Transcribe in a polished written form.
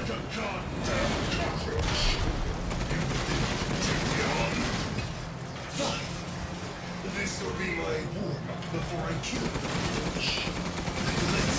a goddamn cockroach! You think you can take me on? Fine. This will be my warm-up before I kill the cockroach.